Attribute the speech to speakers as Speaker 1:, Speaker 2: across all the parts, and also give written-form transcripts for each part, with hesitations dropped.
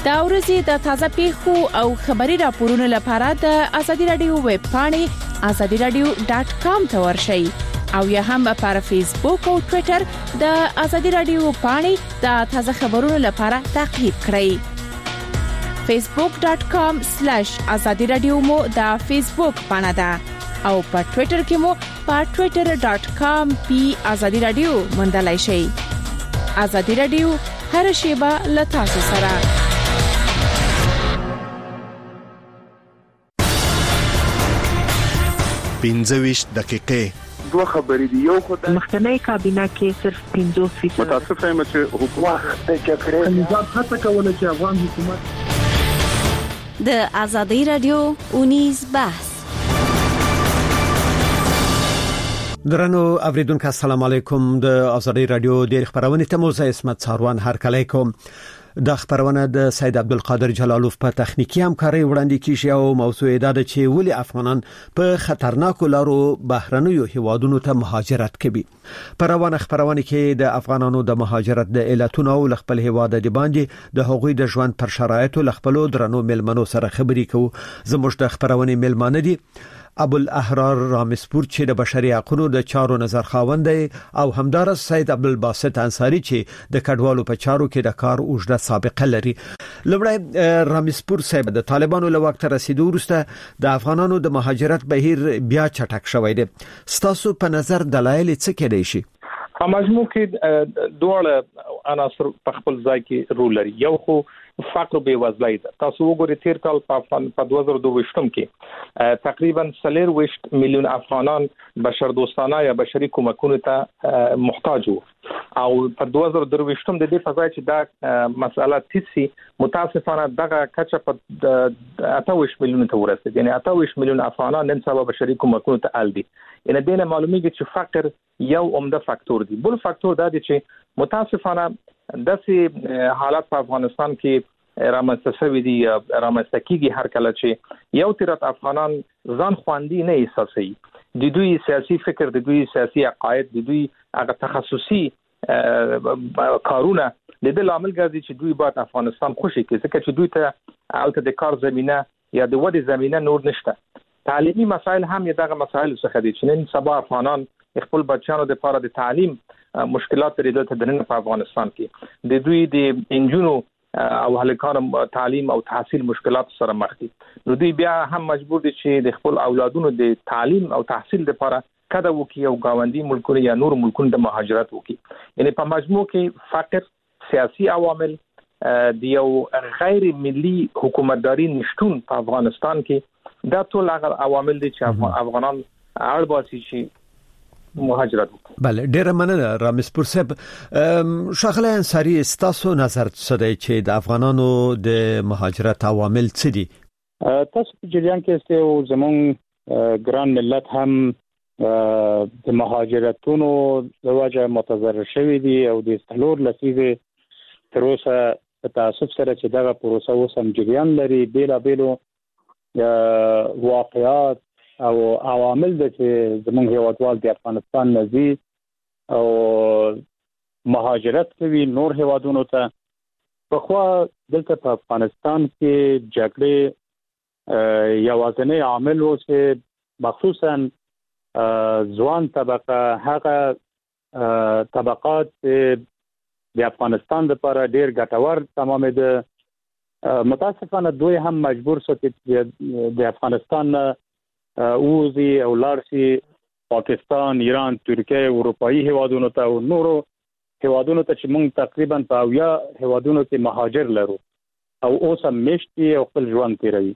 Speaker 1: دا ورځې د تازه پیښو او خبري راپورونو لپاره د ازادي رادیو ویب پاڼې azadiradio.com ته ورشئ او یا هم پر فیسبوک او ټوئیټر د ازادي رادیو پاڼې د تازه خبرونو لپاره تعقیب کړئ. facebook.com/azadiradio مو د فیسبوک پاڼه ده او په ټوئیټر کې مو په twitter.com/azadiradio موندلای شئ. ازادي رادیو هر شیبه له تاسو سره.
Speaker 2: پنځويش دقیقې
Speaker 3: دوه خبرې دي. یو خو د
Speaker 4: مخکنی کابینه کې صرف 50%
Speaker 3: متاسف یم چې حکومت د جګړې نظام هڅه کوله چې افغان حکومت
Speaker 1: د ازادي رادیو اونیز بحث.
Speaker 5: درنو اوریدونکو السلام علیکم. د ازادي رادیو د خبرونه ته موزه اسمت څاروان هر کله کوم. د خبرونه د سید عبدالقادر جلالوف په تخنیکی همکاري وړاندې کیږي او موضوع دا ده چې ولې افغانان په خطرناکو لارو بهرنیو هیوادونو ته مهاجرت کوي. په روانه خبرونه کې د افغانانو د مهاجرت د علتونو او خپل هیواد د باندې د هغوی د ژوند پر شرایطو خپل درنو ملمنو سره خبرې کوو. زموږ د خبرونه ملمانه دي ابو الاحرار رامسپور چې د بشري حقوقو د چارو نظر خاوند دی او همدارس سید عبدالباسط انصاری چې د کډوالو په چارو کې د کار اوږده سابقه لري. لومړی رامسپور صاحب، د طالبانو له وخت رسیدو وروسته د افغانانو د مهاجرت بهیر بیا چټک شوی دی. ستاسو په نظر دلایل څه کېدای شي؟
Speaker 6: په مجموع کې دوه عناصر په خپل ځای کې رول لري. یو خو فقر به وزلای ده. تاسو وګورئ تیر کال په 2022 کې تقریبا 3 میلیون افغانان بشردوستانه یا بشري کومکونو ته محتاج وو او په 2023 د دې په ځای چې دا مسله تیسي متاسفانه دغه کچه په 28 میلیون ته ورسېده. یعنی 28 میلیون افغانان نن سبا بشري کومکونو ته ال دي. ان دې نه معلومیږي چې فقر یو عمده فاکتور دی. بل فاکتور دا دی چې متاسفانه داسې حالات په افغانستان کې رامنځته شوي دي، رامنځته کیږي هر کله چې یو تیرات افغانان ځان خواندي نه احساسوي. د دوی سیاسي فکر، د دوی سیاسي عقاید، د دوی هغه تخصصي کارونه د دې لامل ګرځي چې دوی باید افغانستان خوشي کړي، ځکه چې دوی ته البته د کار زمينه یا د ودې زمينه نور نشته. تعلیمي مسایل هم دغه مسایل څخه دي چې نن سبا افغانان خپل بچیانو لپاره د تعلیم مشکلات لري دلته د نن په افغانستان کې. د دوی د انجونو او هلکانو تعلیم او تحصیل مشکلات سره مخ دي. نو دوی بیا هم مجبور دي چې د خپل اولادونو د تعلیم او تحصیل لپاره کده وکي او گاونډي ملکونو یا نور ملکونو د مهاجرت وکي. یعنی په مجموع کې فقر، سیاسي عوامل، د یو غیر ملي حکومتداري نشټون په افغانستان کې دا ټول هغه عوامل دي چې افغانان اړ باسي چې مهاجرت وکړي.
Speaker 5: بله، ډیره مننه رامسپور صاحب. شاغله انصاری، ستاسو نظر څه دی چې د افغانانو د مهاجرت عوامل څه دي؟
Speaker 7: تاسو په جریان کې استو زمون ګران ملت هم د مهاجرتونو د وجه متضرر شوی دي او د استلور لسیزه تر اوسه په تاسف سره چې دغه پروسه اوس هم جریان لري. بیلابیلو واقعات او عوامل د چې زمونږ هیوادوال د افغانستان نزي او مهاجرت کوي نور هیوادونو ته. په خوا دلته په افغانستان کې جګړې یوازینی عامل و چې مخصوصا ځوان طبقه، هغه طبقات د افغانستان لپاره ډیر ګټور تمامېده. متاسفانه دوی هم مجبور شو چې د افغانستان اوزي او لارسي پاکستان، ایران، ترکیه، اروپאי هیوادونو ته او نورو هیوادونو ته چې موږ تقریبا په اویا هیوادونو کې مهاجر لرو او اوس هم مشتي او خپل ژوند تیروي.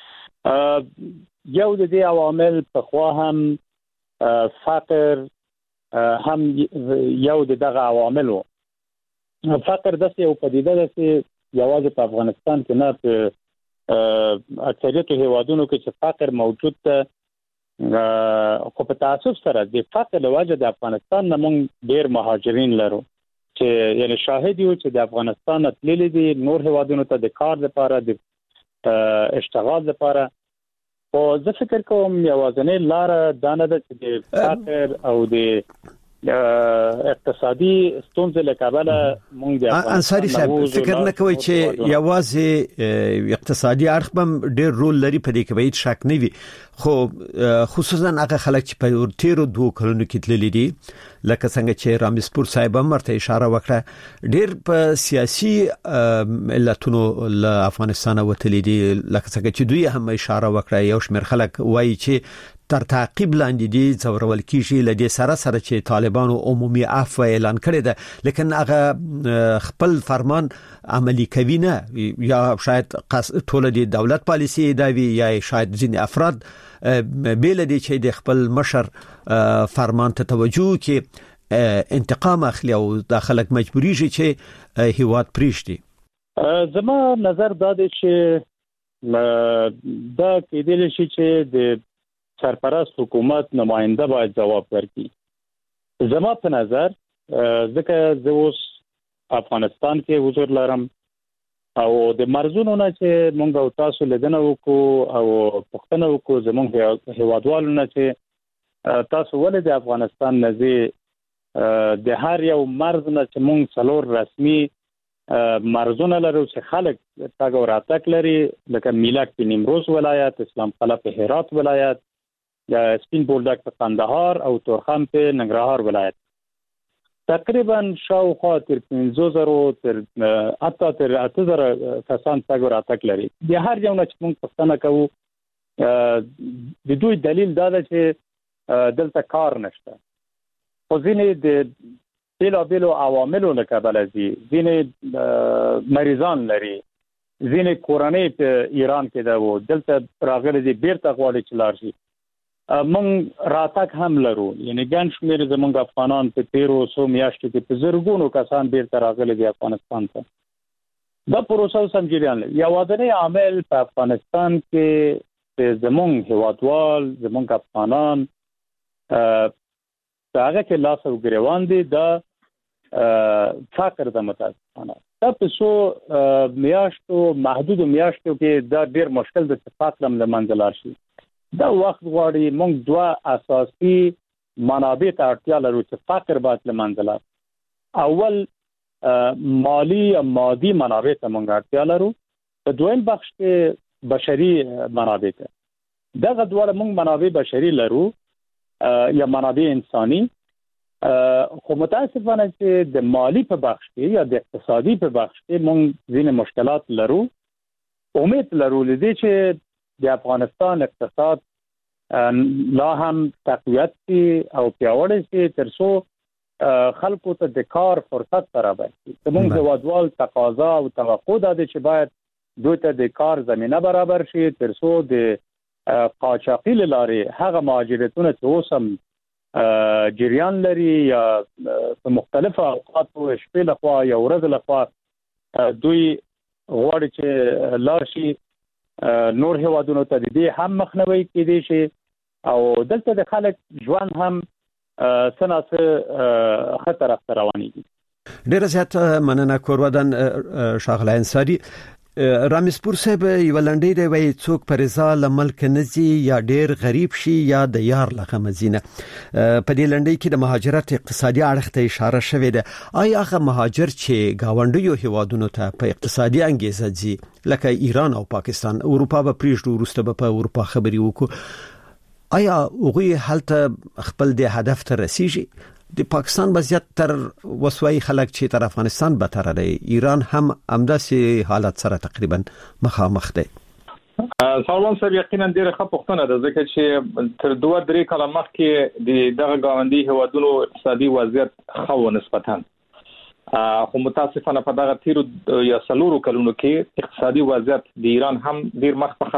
Speaker 7: یو د دې عوامل په خوا هم فقر هم یو دغه عواملو. فقر داسې یو پدیده ده چې یوازې په افغانستان کې نه، په اکثریت هیوادونو کې چې فقر موجود ده. خو په تاسف سره د فقر له وجه د افغانستان نه موږ ډیر مهاجرین لرو چې یعنی شاهد یو چې د افغانستان تللي دي نور هیوادونو ته د کار لپاره، د اشتغال لپاره. او زه فکر کوم یوازینی لار دا نه ده چې د فقر او د اقتصادي ستونزې له کابله مونږ د
Speaker 5: انصاری صاحب فکر نه کوي چې یوازې اقتصادي اړخ هم ډېر رول لري په دې کې به هیڅ شک نه وي خو خصوصا هغه خلک چې په تیرو 2 کلونو کې تللي دي لکه څنګه چې رامسپور صاحب هم ورته اشاره وکړه ډېر په سیاسي ملتونو له افغانستان وتلي دي لکه څنګه چې دوی هم اشاره وکړه یو شمېر خلک وایي چې تر تعقیب لاندې دي ځورول کیږي لدې سره چې طالبانو عمومي عفو اعلان کړی ده لیکن هغه خپل فرمان عملی کوي نه یا شاید ټول د دولت پالیسی دا وی یا شاید ځینې افراد بیل دي چې د خپل مشر فرمان ته توجه کې انتقام اخلي او داخلك مجبوري شي چې هیواد پریشتي
Speaker 7: زما نظر دا دی چې دا کېدل شي چې د سرپرست حکومت نماینده باید جواب ورکړي زما په نظر ځکه زه اوس افغانستان کې حضور لرم او د مرزونو نه چې مونږ او تاسو لیدنه وکړو او پښتنه وکړو زموږ هیوادوالو نه چې تاسو ولې د افغانستان نزي د هر یو مرز نه چې مونږ څلور رسمي مرزونه لرو چې خلک تاګ او راتک لري لکه میلک په نیمروز ولایت اسلام قلعه په هرات ولایت یا سپین بولدک په قندهار او تورخم په ننګرهار ولایت تقریبا شاوخوا تر 50,000 تر 80,000 کسان تاګ او راتک لري د هر یو نه چې مونږ پښتنه کوو د دوی دلیل دا ده چې دلته کار نشته خو ځینې د بیلو عواملو له کبله ځینې مریضان لري ځینې کورنۍ په ایران کې ده و دلته راغلي دي بیرته غواړي چې لاړ شي مونږ راتګ هم لرو یعنی ګڼ شمېر زموږ افغانان په 1300 میاشتو کې په زرګونو کسان بیرته راغلي دي افغانستان ته دا پروسه سم جریان لري یا وداني عامل په افغانستان کې زموږ هیوادوال زموږ افغانان هغه کې لاس او ګریوان دي دا فقر د متاسفانه تاسو میاشتو محدود میاشتو کې دا ډیر مشکل د فقرم له منځلار شي دا وخت غواړي موږ دوه اساسي منابع ته اړتیا لرو چې فقر باید له منځلار اول مالی او مادي منابع ته موږ اړتیا لرو په دویم بخش کې بشري منابع ته دغه دوه موږ منابع بشري لرو یا منابع انساني خو متاسفانه چې د مالی په بخش کې یا د اقتصادي په بخش کې موږ ځینې مشکلات لرو امید لرو لدې چې د افغانستان اقتصاد لا هم تقویت شي او پیاوړی شي ترڅو خلکو ته د کار فرصت برابر شي زموږ هیوادوال تقاضا او توقع ده چې باید دوی ته د کار زمینه برابر شي ترڅو د قاچاقي لارې هغه مهاجرتونه چې اوسم جریان لري یا په مختلفو اوقاتو شپې لخوا یا ورځ لخوا دوی غواړي چې لار شي نور هیوادونو ته دې هم مخنیوي کېدي شي او دلته د خلک ژوند هم سناسه خطر رواني دي
Speaker 5: ډېر زیات مننه کوروادن شاغله انصاری رامسپور صاحب یو لنډی دی وای څوک پرېزا لملک نزي یا ډېر غریب شي یا د یار لغه مزینه په دې لنډی کې د مهاجرت اقتصادي اړخ ته اشاره شوې ده آیا هغه مهاجر چې گاونډیو هیوادونو ته په اقتصادي انګیزه ځي لکه ایران او پاکستان اروپا به پریږدو وروسته به په اروپا خبري وکړو آیا هغه هلته خپل د هدف ته رسیږي د پاکستان وضعیت تر وسوي خلک چې تر افغانستان به تر دی ایران هم همداسې حالت سره تقریبا مخامخ دی
Speaker 6: سلام صاحب یقینا ډیره ښه پوښتنه ده ځکه چې تر 2-3 کال مخکې دغه گاونډي هیوادونو اقتصادي وضعیت خو نسبتاً خو متاسفانه په دغه تیرو یا سلورو کلونو کې اقتصادي وضعیت د ایران هم ډیر مخ په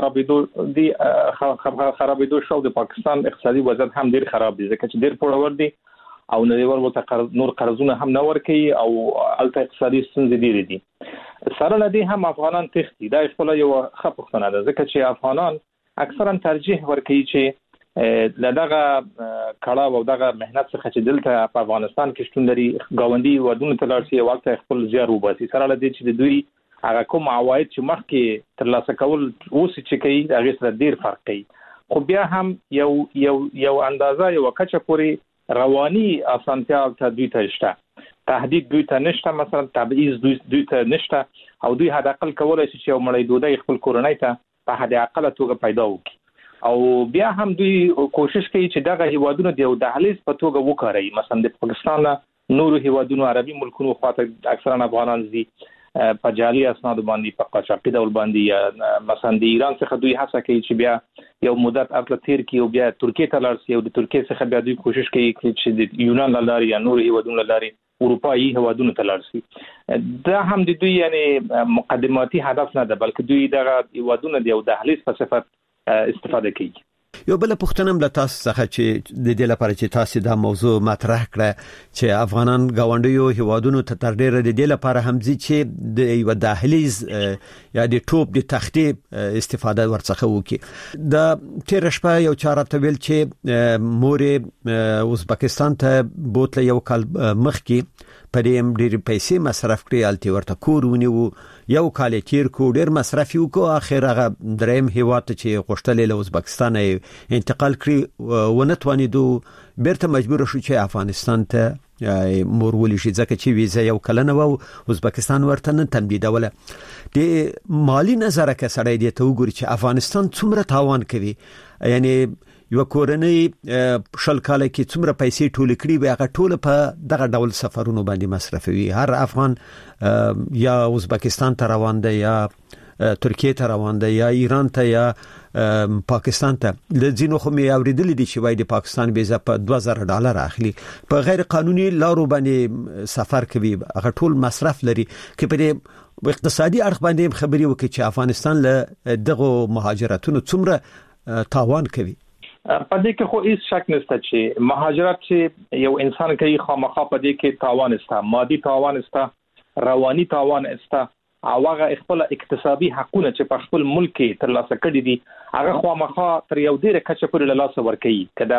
Speaker 6: خرابېدو شو د پاکستان اقتصادي وضعیت هم ډیر خراب دي ځکه چې ډیر پړور دي او نړیوال نور قرضونه هم نه ورکي او الته اقتصادي ستونزې دي سره لدی هم افغانان تختی دا خپل یو ښه پوښتنه ده ځکه چې افغانان اکثرا ترجیح ورکوي چې لدغه کړه او دغه مهنت څخه چې دلته په افغانستان کې شتون لري گاونډي ودونه تلارسي وخت خپل زیار وباسي سره لدی چې د دوی هغه کوم عواید چې مخکې ترلاسه کول اوس چې کوي هغه سره ډیر فرق کوي خو بیا هم یو اندازه یو کچه پوري رواني اسانتیا ته دوی ته شته، تهدید دوی ته نشته، مثلا تبعیض دوی ته نشته، او دوی حد اقل کولای شي چې یو مړی ډوډۍ خپل کورنۍ ته په حد اقل توګه پیدا وکړي. او بیا هم دوی کوشش کوي چې دغه هیوادونو د یو دهلیز په توګه وکړي. مثلا د پاکستان نورو هیوادونو عربي ملکونو خواته اکثرا افغانان دي په جعلي اسناد باندې په قاچاقي ډول باندې، مثلا د ایران څخه دوی هڅه کوي چې بیا یو مدت ارته تیر کی او بیا ترکیه ته لاړ شي، او د ترکیه څخه بیا دوی کوشش کوي چې د یونان لاري یا نور هیوادونو لاري اروپایي هیوادونو ته لاړ شي. دا هم د دوی یعنی مقدماتي هدف نه ده، بلکې دوی دغه هیوادونو د یو دهلیز په صفت استفاده کوي.
Speaker 5: یو بل پوښتنه هم له تاسو څخه چې د دې لپاره چې تاسو دا موضوع مطرح کړه چې افغانان غونډیو هیوادونو ته تر ډیره د دې لپاره هم چې د یو دهلیز یا د ټوپ د تختې استفاده ورڅخه وکړي. د تیر شپه یو چاره تبل چې مورې ازبکستان ته بوتله یو کال مخکې پرېم ډېر پیسې مصرف کړې، الته ورته کورونه وو یو کال تیر کو ډېر مصرف یو کو، اخر هغه دریم هیواد چې غوښتل له ازبکستان انتقال کړی ونه توانیدو، بیرته مجبور شو چې افغانستان ته مورولي شي ځکه چې ویزه یو کلنه و ازبکستان ورته نه تمدیدوله. د مالی نظر کې سړی دی ته وګوري چې افغانستان څومره تاوان کوي، یعنی یو کورنۍ شل کال کې څومره پیسې ټول کړي وي هغه ټول په دغه ډول سفرونو باندې مصرفوي. هر افغان یا ازبکستان ته روان دی یا ترکیه ته روان دی یا ایران ته یا پاکستان ته. د ځینو خو مې اوریدلې دي چې وای د پاکستان ویزه په $2000 اخلي، په غیر قانوني لارو باندې سفر کوي، هغه ټول مصرف لري. کې په اقتصادي اړخ باندې خبري وکړي چې افغانستان له دغه مهاجرتونو څومره تاوان کوي.
Speaker 6: په دې کې خو هیڅ شک نشته چې مهاجرت چې یو انسان کوي خامخا په دې کې تاوان استه، مادي تاوان استه، رواني تاوان استه، او هغه خپل اقتصادي حقونه چې په خپل ملک کې ترلاسه کړي دي هغه خامخا تر یو ډیره کچه پورې له لاسه ورکوي.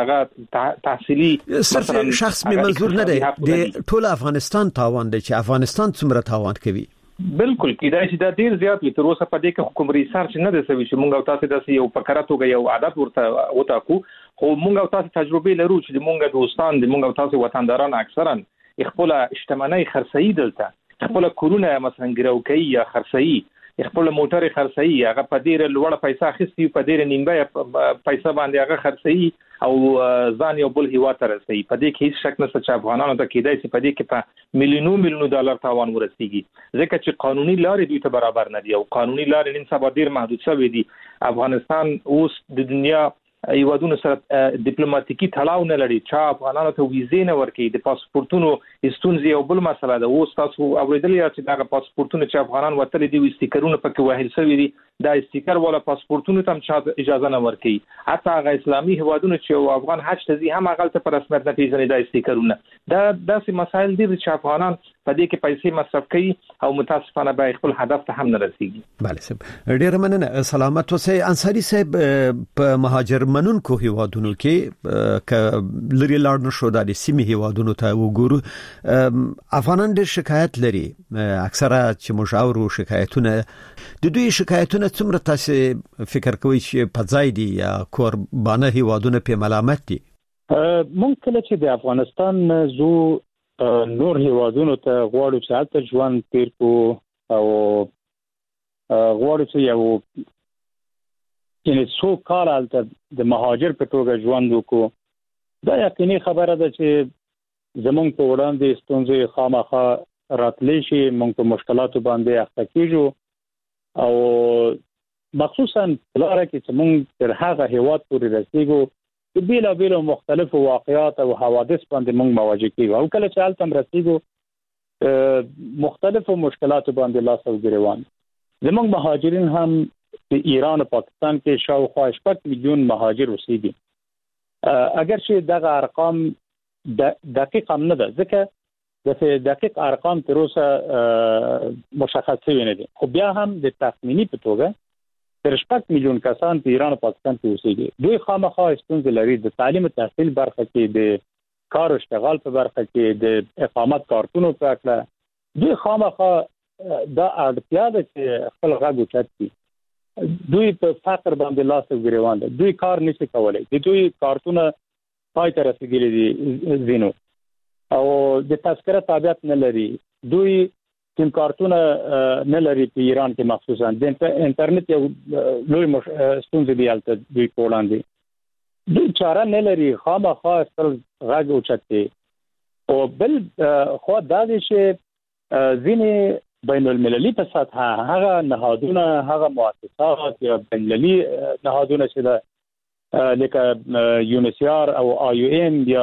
Speaker 6: کداغه تحصیلي
Speaker 5: صرف شخص می منظور نه دی، د ټول افغانستان تاوان دی چې افغانستان څومره تاوان کوي.
Speaker 6: بالکل کیدای شي دا ډیر زیات وي. تر اوسه په دې کې حکومت ریسرچ نه دی شوی چې مونږ او تاسو داسې یو فکر توګه یو عادت ورته وتاکو، خو مونږ او تاسو تجربه لرو چې مونږ دوستان دي، مونږ او تاسو وطنداران اکثرا خپل اجتماعي خرڅي دلته خپل کورونه مثلا ګروکي یا خرڅي خپل موټر خرڅي هغه په ډیر لوړ پیسې اخیستي، په ډیر نیمه پیسې باندې هغه خرڅي او ځان یو بل هیوا ته رسي. په دې کې هیڅ شک نشته چې افغانانو ته کېدای شي په دې کې په میلیونونو ډالر تاوان ورسیږي، ځکه چې قانوني لارې دوی ته برابر نه دي او قانوني لارې نن سبا ډیر محدود شوې دي. افغانستان اوس د دنیا هیوادونو سره ډیپلوماټیکي تړاو نه لري، چې افغانانو ته ویزې نه ورکړي، د پاسپورتونو استونزې یو بل مسله ده. اوس تاسو اوریدلې چې دا پاسپورتونه چې افغانان وتلي دي استیکرونه پکې وهل شوی دي، دا استیکر ولا پاسپورتونو ته هم اجازه نه ورکړي. حتی هغه اسلامي هیوادونو چې افغان حج ته ځي هم هغه ته په رسمیت نه پیژني دا استیکرونه. دا داسې مسایل دي چې افغانان په دې کې پیسې مصرف کوي او متاسفانه به خپل هدف ته هم نه رسیږي.
Speaker 5: بله صاحب ډیر مننه. سلامت اوسئ. انصاری صاحب په مهاجر منونکو هیوادونو کې ک لري لاړ نشو د سیمې هیوادونو ته وګورو، افغانان ډیر شکایت لري. اکثره چې مشاورو شکایتونه د دوی شکایتونه څومره تاسو فکر کوئ چې په ځای دي یا قربانه هیوادونه په ملامت دي؟
Speaker 7: مونږ کله چې د افغانستان زو نور هیوادونو ته غواړو چې هلته ژوند تیر کو او غواړو چې یو یعنی څو کال هلته د مهاجر په توګه ژوند وکړو، دا یقیني خبره ده چې زمونږ په وړاندې ستونزې خامخا راتلی شي، مونږ په مشکلاتو باندې اخته کیږو او مخصوصا لاره کې چې مونږ تر هغه هیواد پورې رسیدو د بیلابیلو مختلفو واقعات او حوادث باندې مونږ مواجه کیږو او کله چې هلته رسیدو مختلفو مشکلاتو باندې لاس او ګریوان. زمونږ مهاجرین هم په ایران او پاکستان کې شاوخوا 6 میلیون مهاجر اوسېږي. اگر چې دغه ارقام دقیق هم نه ده، ځکه د دقیق ارقام تر اوسه مشخص شوی نه دي، خو بیا هم د تخمینی په توګه تر 6 میلیون کسان په ایران او پاکستان کې اوسېږي. دوی خامخا ستونزې لري د تعلیم او تحصیل برخه کې، د کار او اشتغال په برخه کې، د اقامت کارتونو په اړه. دوی خامخا دا اړتیا ده چې خپل غږ اوچت کړي. دوی په فقر باندې لاس او ګریوان دي، دوی کار نشي کولای، دوی کارتونه پای ته رسیدلي دي زینو او د تذکره تابعیت نه لري دوی سیم کارتونه نه لري په ایران کې مخصوصا د انټرنیټ یو لوی ستونزه دی البته دوی کولاندي دوی چاره نه لري خامخا خپل غږ اوچتي او بل خو دا دي چې ځینې بین المللي په سطح هغه نهادونه هغه مؤسسات یا بین المللي نهادونه چې دا لکه یونیسیار او آی یو ام یا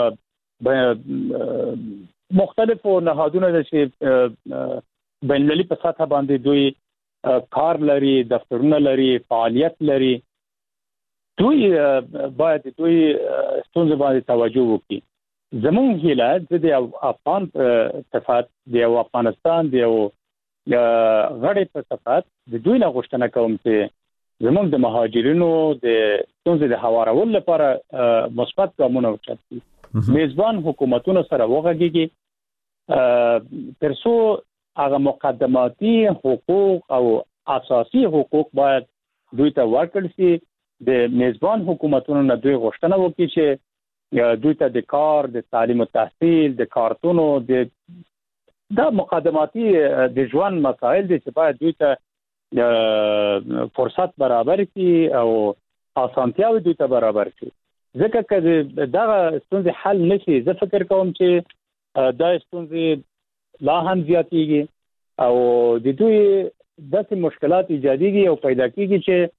Speaker 7: مختلفو نهادونه چې بین المللي په سطح باندې دوی کار لري دفترونه لري فعالیت لري دوی باید دوی ستونزې باندې توجه وکړي زمون هیله د افغان صفات د افغانستان د غړي په صفات د دوی نه غوښتنه کوم چې زمون د مهاجرینو د ستونزې د هوارولو لپاره مثبت ګامونه واخلي میزبان حکومتونو سره وغږیږي ترڅو هغه مقدماتي حقوق او اساسي حقوق باید دوی ته ورکړل شي د میزبان حکومتونو نه دوی غوښتنه وکړي چې دوی ته د کار د تعلیم او تحصیل د کارتونو د مقدماتي د ژوند مسائل دي چې باید دوی ته فرصت برابر کړي او اسانتیاوي دوی ته برابر کړي ځکه چې دغه ستونزې حل نشي زه فکر کوم چې دا ستونزې لا هم زیاتېږي او د دوی داسې مشکلات ایجادېږي او پیدا کېږي چې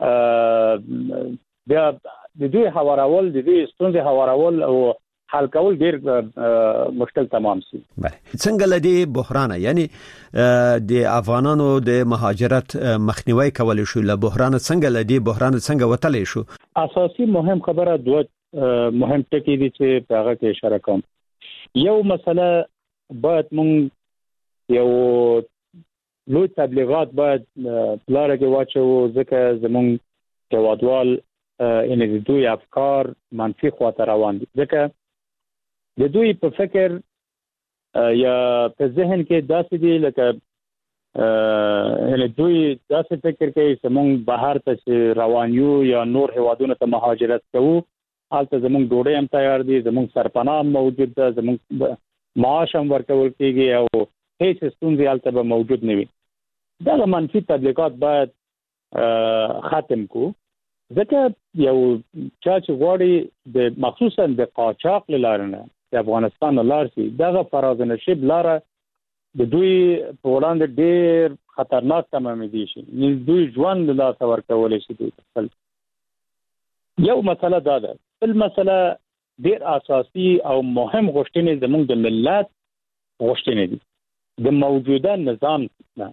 Speaker 7: بیا د دوی هوارول د دوی ستونزې هوارول او حل کول ډیر مشکل تمام شي.
Speaker 5: بله څنګه لدی بحران یعنی د افغانانو د مهاجرت مخنیوي کول شو له بحران څنګه لدی بحران څنګه وتلی شو؟
Speaker 7: اساسي مهم خبره دوه مهم ټکي دي چې په هغه کې اشاره کوم. یو مسله باید مونږ یو لوی تبلیغات باید لاره کې واچو ځکه زمونږ هیوادوال ان د دوی افکار منفي خواته روان دي ځکه د دوی په فکر یا په ذهن کې داسې دي لکه ان دوی داسې فکر کوي چې مونږ بهر ته روان یو یا نور هیوادونو ته مهاجرت کوو هلته زمونږ ډوډۍ هم تیار دي زمونږ سرپناه موجود ده زمونږ معاش هم ورکول کېږي او هیڅ ستونزې هلته به موجود نه وي. دغه منفي تبلیغات باید ختم کو ځکه یو چا چې غواړي د مخصوصا د قاچاق لاره نه د افغانستان لار شي دغه فراز نشیب لاره د دوی په وړاندې ډېر خطرناک تمام دي شي دوی ژوند لا تصور کولای شي دوی یو مسله دا ده بل مسله ډېر اساسي او مهم غوښتنې زموږ د ملت غوښتنې دي د موجوده نظام نه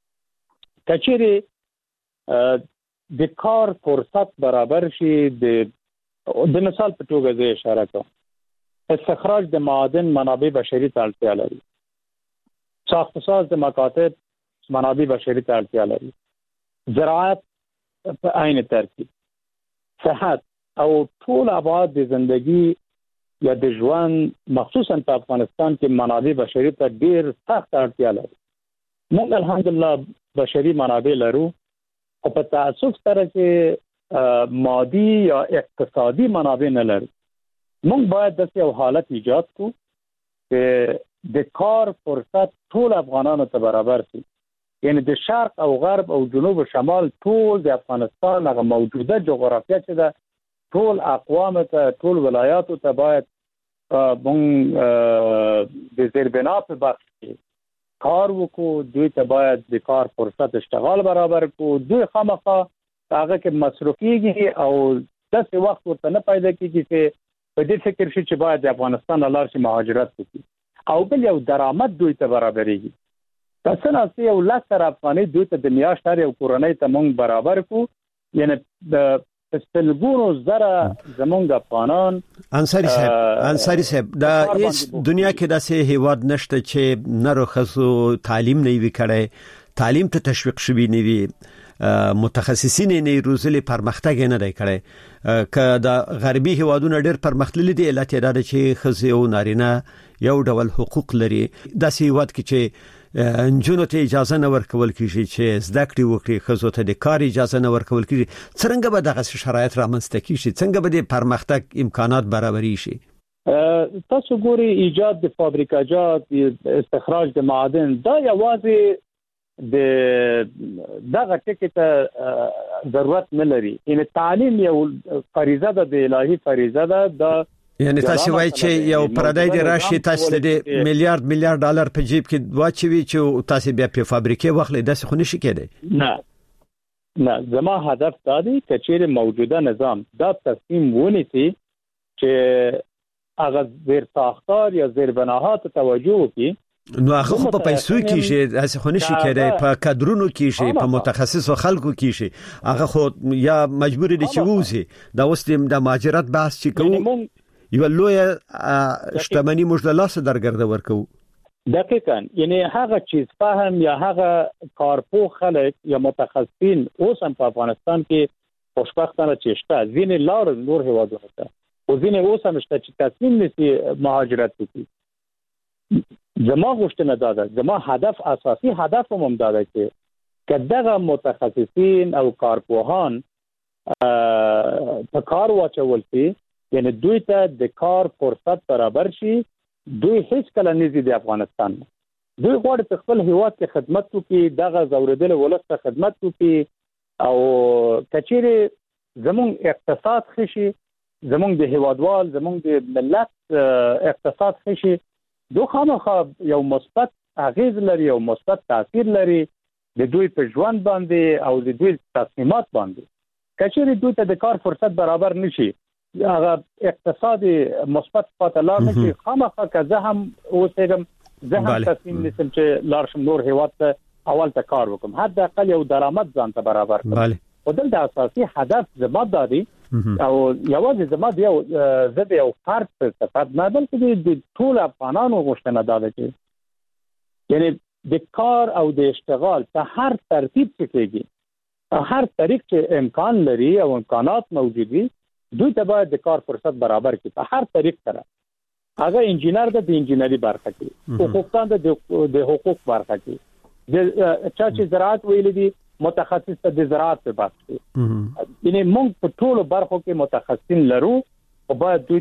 Speaker 7: کچېرې د کار فرصت برابر شي د مثال په توګه زه اشاره کوم استخراج د معادن منابع بشري ته اړتیا لري ساختساز د مکاتب منابع بشري ته اړتیا لري زراعت په عین ترتیب صحت او ټول ابعاد د ژوندۍ یا د ژوند مخصوصا په افغانستان کې منابع بشري ته ډېر سخت اړتیا لري. موږ الحمدلله بشري منابع لرو او په تاسف سره چې مادي یا اقتصادي منابع نه لرو. موږ باید د یو حالت ایجاد کو چې د کار فرصت ټول افغانانو ته برابر شي یعنی د شرق او غرب او جنوب او شمال ټول د افغانستان هغه موجوده جغرافیه چې ده ټول اقوام ته ټول ولایاتو ته باید موږ د زیربنا په بخش کې کار وکړو دوی ته باید د کار فرصت اشتغال برابر کړو دوی خامخا هغه کې مصرفيږي او داسې وخت ورته نه پیدا کیږي چې په دې فکر شي چې باید د افغانستان لار شي مهاجرت وکړي او بل یو درآمد دوی ته برابرېږي تاسو نه یو لکه افغاني دوی ته د میاشتې یو کورنۍ ته موږ برابر کو یعنی د استلګونو زره زمونږ افغانان انصاری صاحب دا هیڅ دنیا کې داسې هیواد نشته چې نرخصو تعلیم نه وی کړي تعلیم ته تشویق شوی نه وي متخصصین نه روزلي پرمختګ نه دی کړي که د غربي هیوادونو ډېر پرمختللي دي علت دا چې خزي او نارینه یو ډول حقوق لري داسې هیواد کې چې
Speaker 5: انجونو ته اجازه نه ورکول کیږي چې زده کړې وکړي، خزو ته د کار اجازه نه ورکول کیږي، څنګه به دغه شرایط رامنځته کیږي؟ څنګه به د پرمختګ امکانات برابرې شي؟
Speaker 7: تاسو ګوري ایجاد د فابریکاجات، استخراج د معادن، دا یوازې دغه ټکي ته ضرورت نه لري. ان تعلیم یو فریضه ده، د الهي فریضه ده. دا
Speaker 5: یعنی تاسو وایي چې یو پردای دی راشي، تاسو د میلیارډ ډالر په جیب کې واچوي چې تاسو بیا په فابریکې واخلئ، داسې خو نشي کېدی.
Speaker 7: نه زما هدف دا دی چې چیرې موجوده نظام دا تصمیم ونیسي چې هغه زیر ساختار یا زیر بناهات توجه وکړي.
Speaker 5: نو هغه په پیسو کې شي، داسې خو نشي کېدی، په کادرونو کې شي، په متخصصو خلکو کې شي. هغه خو یا مجبور دي چې ووزي. دا اوس د مهاجرت بحث چې کوو، یو لوی شتمنۍ موږ له لاسه درګرده ورکو.
Speaker 7: دقیقاً، یعنی هغه چیز فهم یا هغه کارپوه خلک یا متخصصین اوس هم په افغانستان کې خوشبختانه چې شته، ځینې لار نور هیوادونو ته او ځینې اوس هم شته چې تصمیم نیسي مهاجرت وکړي. زما غوښتنه دا ده، زما هدف، اساسي هدف هم دا ده چې کداغه متخصصین او کارپوهان په کار واچول شي، یعنی دوی ته د کار فرصت برابر شي. دوی هیڅ کله نزي د افغانستان، دوی غواړي په خپل هیواد کې خدمت وکړي، دغه زوردل ولس ته خدمت وکړي، او کچېره زموږ اقتصاد خشي، زموږ د هیوادوال، زموږ د ملت اقتصاد خشي. دوی خامخا یو مثبت اغیز لري او مثبت تاثیر لري د دوی په ژوند باندې او د دوی تصمیمات باندې. کچېره دوی ته د کار فرصت برابر نشي، هغه اقتصادي مثبت فاصله نشي، خامخا که زه هم اوسېږم، زه هم تصمیم نیسم چې لارشم نور هیواد ته اول ته کار وکم، حداقل یو درآمد ځان ته برابر کړم. او دلته اساسي هدف زما دا دی، او یوازې زما دی زه د یو فرد په صفت نه، بلکې د ټول افغانانو غوښتنه دا ده چې یعنی د کار او د اشتغال په هر ترتیب چې کېږي، هر طریق چې امکان لري او امکانات موجود وي، دوی ته باید د کار فرصت برابر کړي په هر طریق سره. هغه انجینر د انجینری برخه کې، حقوقدان د حقوق برخه کې، د چا چې زراعت ویل دي متخصص د زراعت په برخه کې. یعنی موږ په ټولو برخو کې متخصصین لرو او باید دوی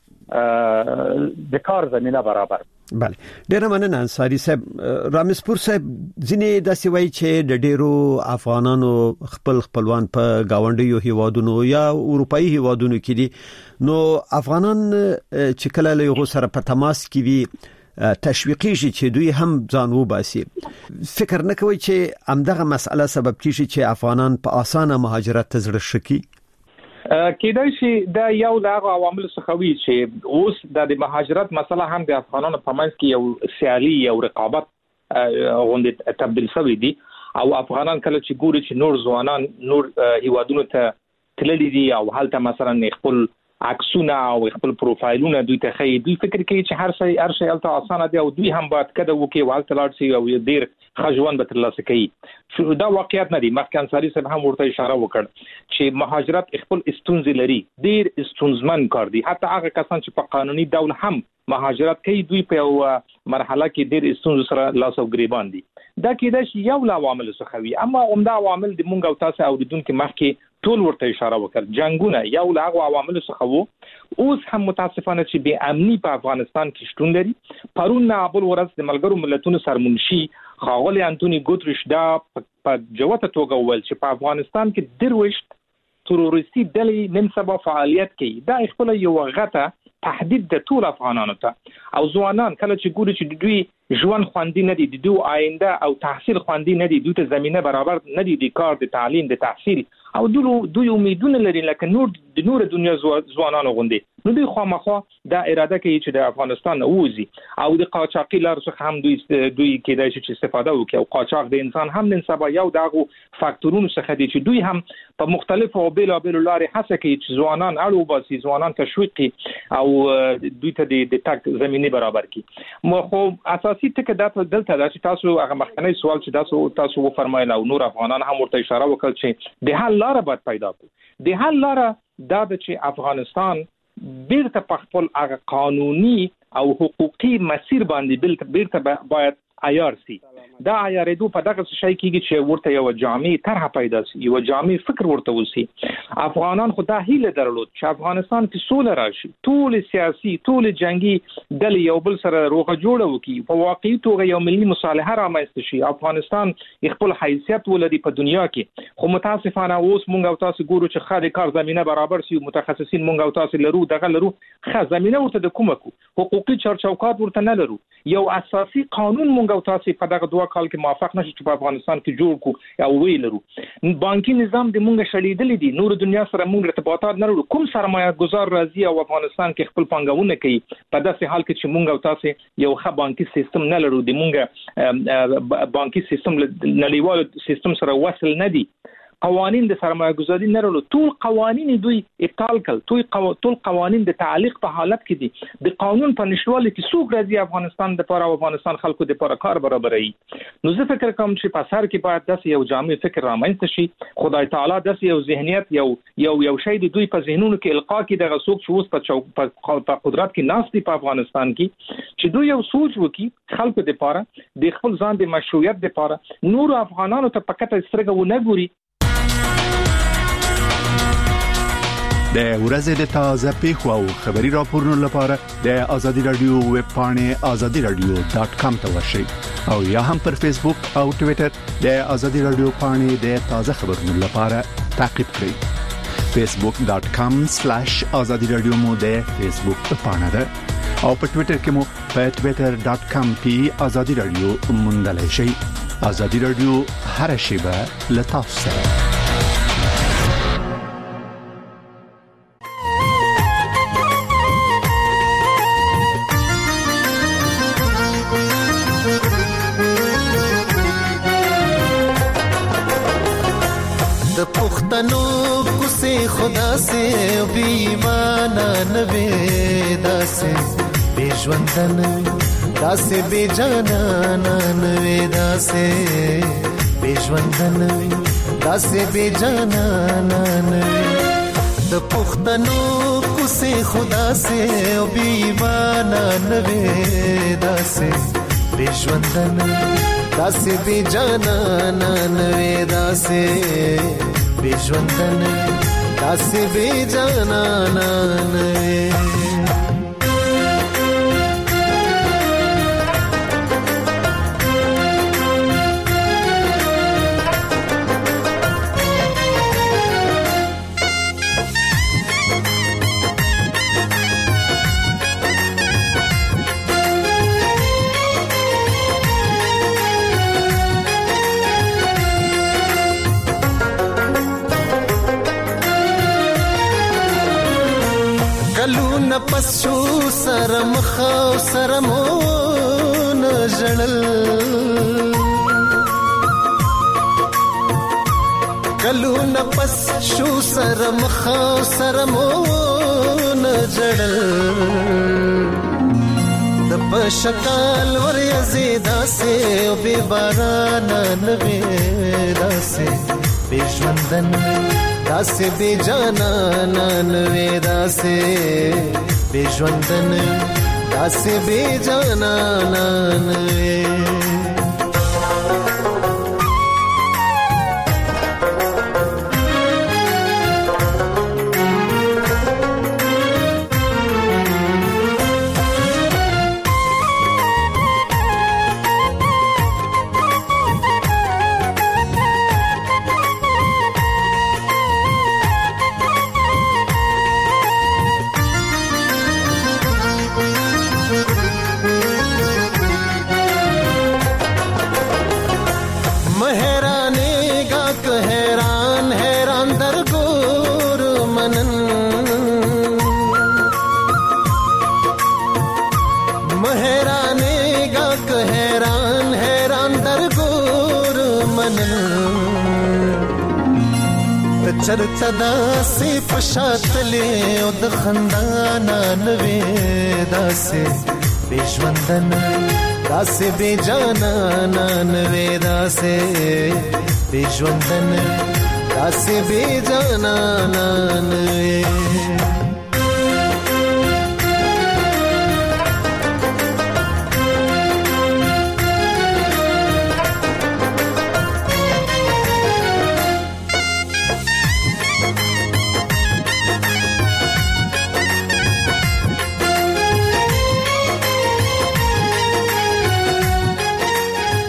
Speaker 7: ته د کار زمينه برابر.
Speaker 5: بله، ډیره مننه انصاری صاحب. رامسپور صاحب، ځینې داسې وایي چې د ډیرو افغانانو خپلوان په گاونډیو هیوادونو یا اروپאי هیوادونو کې دي، نو افغانان چې کله له یو سره په تماس کې وي تشویقي شي چې دوی هم ځان وباسي. فکر نه کوي چې همدغه مسأله سبب کیږي چې افغانان په اسانه مهاجرت ته زړه شي؟
Speaker 6: کېدای شي دا یو له عوامل څخه وي چې اوس د مهاجرت مسله هم د افغانانو په منځ کې یو سیالي او رقابت غونډه تبدیل شوې دي، او افغانان کله چې ګوري چې نور ځوانان نور هیوادونو ته تللي دي او هلته مثلا خپل عکسونه او خپل پروفایلونه دوی ته خي، دوی فکر کوي چې هر شي الته اسانه دی او دوی هم باید کده وکي والته لاړ شي او ډیر خجوان به ترلاسه کوي. دا واقعیت نه دی. مخکې انصاری صاحب هم ورته اشاره وکړ چې مهاجرت خپل استونزې لري، ډیر استونزمن کار دی. حتی هغه کسان چې په قانوني ډول هم مهاجرت کوي، دوی په یو مرحله کې ډیر استونزو سره لاس او ګریبان دي. دا کېدای شي یو له عوامل څخه وي، اما عمده عوامل د مونږ او تاسو اوریدونکو مخکې ټول ورته اشاره وکړ. جنگونه یو له هغه عوامل څخه وو. اوس هم متاسفانه چې بې امني په افغانستان کې شتون لري. پرون ابل ورځ د ملګرو ملتونو سرمنشي خاغلی انټونی ګوتریش دا په جوته توګه وویل چې په افغانستان کې درويشت تروریستي ډلې نن سبا فعالیت کوي. دا خپل یو غته تهدید د ټول افغانانو ته، او ځوانان کله چې ګوري چې دوی ژوند خوندي نه دي، د دوی آینده او تحصیل خوندي نه دي، دوی ته زمينه برابر نه دي د کار، د تعلیم، د تحصیل، او دوی امیدونه لري لکه نور دنیا ځوانانو غوندي، نو دوی خامخا دا اراده کوي چې د افغانستان ووزي، او د قاچاقي لار څخه هم دوی کېدای شي چې استفاده وکړي. او قاچاق د انسان هم نن سبا یو دغه فاکتورونو څخه دي چې دوی هم په مختلفو او بیلابیلو لارې هڅه کوي چې ځوانان اړو باسي، ځوانان تشویق کړي او دوی ته د تک زمينه برابر کړي. مو خو اساسي ټکي دا دلته دا چې تاسو هغه مخکنی سوال چې تاسو وفرمایل او نور افغانان هم ورته اشاره وکړه چې د حل لار باید پیدا کړو. د حل لار دا چې افغانستان بیرته په خپل هغه قانوني او حقوقي مسیر باندې بیرته باید عیار سي. دا عیارېدو په دغه شی کېږي چې ورته یو جامع طرح پیدا شي، یو جامع فکر ورته وسی. افغانان خو دا هیله درلود چې افغانستان کې سوله راشي، ټول سیاسي ټول جنگي ډلې یو بل سره روغه جوړه وکړي، په واقعي توګه یو ملي مصالحه رامنځته شي، افغانستان خپل حیثیت ولري په دنیا کې. خو متاسفانه اوس مونږ او تاسو ګورو چې خالي کار زمينه برابر شي، متخصصین مونږ او تاسو لرو دغه لرو، خا زمينه ورته د کومه کو حقوقي چارچوکات ورته نه لرو. یو اساسي قانون مونږ او تاسو په دغه دوه کال کې موافق نشو چې په افغانستان کې جوړ کو او ویلرو. بانکي نظام د مونږ شړېدل دي، نور دنیا سره مونږ ارتباطات نه لرو. کوم سرمایه گذار راځي او افغانستان کې خپل پانګونه کوي په داسې حال کې چې مونږ او تاسو یو ښه بانکي سیستم نه لرو، د مونږ بانکي سیستم نړیوال سیستم سره وصل نه دي. قوانین د سرمایه گذاري نه لرلو، ټول قوانین دوی ابطال کړل، ټول قوانین د تعلیق په حالت کې دي. د قانون په نشټوالي کې څوک راځي افغانستان د لپاره او افغانستان خلکو د لپاره کار برابري. نو زه فکر کوم چې په سر کې باید داسې یو جامع فکر رامنځته شي. خدای تعالی داسې یو ذهنیت یو شی د دوی په ذهنونو کې القا کې دغه څوک چې اوس په قدرت کې ناست دي په افغانستان کې، چې دوی یو سوچ وکړي خلکو د لپاره د خپل ځان د مشروعیت د لپاره نور افغانانو ته پکته سترګه ونه ګوري.
Speaker 2: د ورځې د تازه پیښو او خبري راپورونو لپاره د آزادي رادیو ویب پاڼې azadiradio.com ته ورشئ او یا هم پر فیسبوک او ټوئیټر د آزادي رادیو پاڼې د تازه خبرونو لپاره تعقیب کړئ. facebook.com/azadiradio مو د فیسبوک پاڼه ده او په ټوئیټر کې مو په twitter.com/azadiradio موندلای شئ. آزادي رادیو هر شیبه له تاسو سره.
Speaker 8: खुदा से बेईमाना नवे दासे बेजवंदन दासे बेजाना नवे दासे बेजवंदन दासे बेजाना नवे द पुख्तनो कुसे खुदा से बेईमाना नवे दासे बेजवंदन दासे बेजाना नवे दासे बेजवंदन दासे बेजाना नवे. پس شو سرم خو سرمون جړل کلو نفس شو سرم خو سرمون جړل د پشکال ور یزیدا سے او بے باران نوی داسه بجوندن داسه بجانا نوی داسه بجوندن داسه بجانا نوی. چرته داسې پشاتلې او د خندانا نوې داسې بېژوندن داسې بېجانا نوې داسې بېژوندن داسې بېجانا نوې.